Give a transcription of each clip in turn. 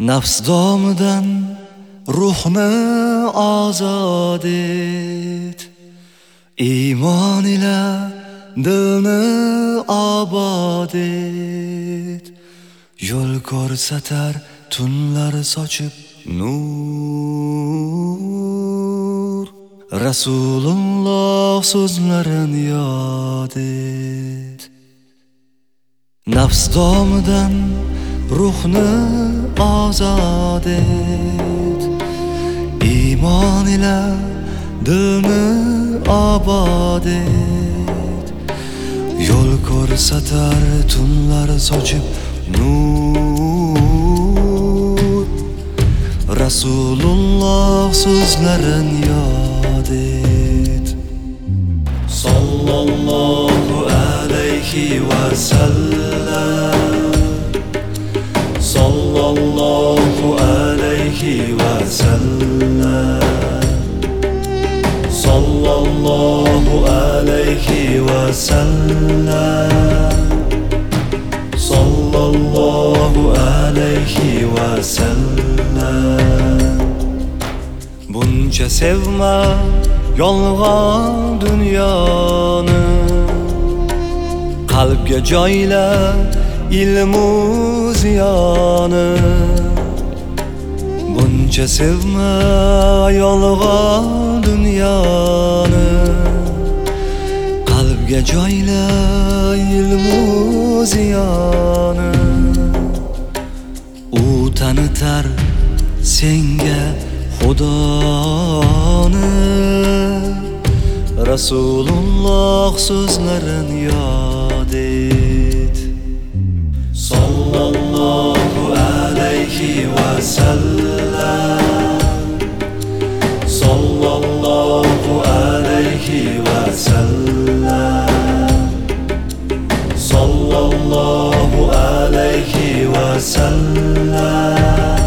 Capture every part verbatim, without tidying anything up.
Nafs domidan ruhni ozod et, iymon ila dilni obod et. Yo'l ko'rsatar tunlar sochib nur, Rasululloh so'zlarin yod et. Nafs domidan ruhni ozod et, iymon ila dilni obod et. Yo'l ko'rsatar tunlar sochib nur, Rasululloh so'zlarin yod et. Sallallohu alayhi va sallam, sallallohu alayhi va sallam, sallallohu alayhi va sallam, sallallohu alayhi va sallam. Buncha sevma yolg'on dunyoni, qalbga joyla ilmu ziyoni. Buncha sevma yolg'on dunyoni, qalbga joyla ilmu ziyoni. U tanitar senga Xudoni, Rasululloh so'zlarin yod et. Sallallohu alayhi va sallam, sallallohu alayhi va sallam, sallallohu alayhi va sallam,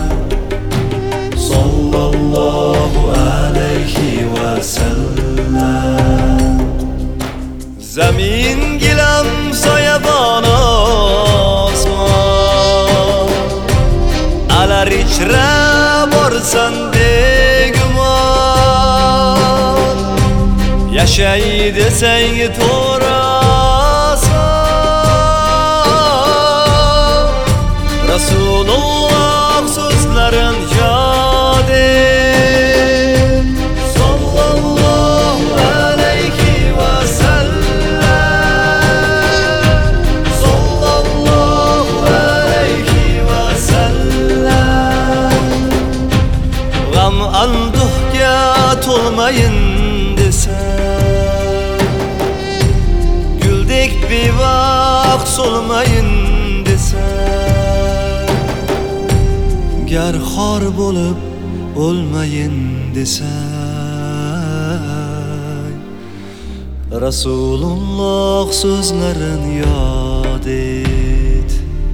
sallallohu alayhi va sallam. Zamin gilam soyabon osmon, alar ichra borsan begumon. Yashay desang to'rasan, Rasululloh so'zlarin yod et. Sallallohu alayhi va sallam, sallallohu alayhi va sallam. G'am anduhga to'lmayin desa, guldek bevaqt so'lmayin desa, gar xor bo'lib o'lmayin desa, Rasululloh so'zlarin yod et.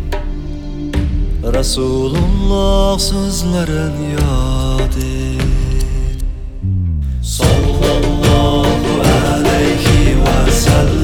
Rasululloh so'zlarin yod et. Sallallohu alayhi va sallam.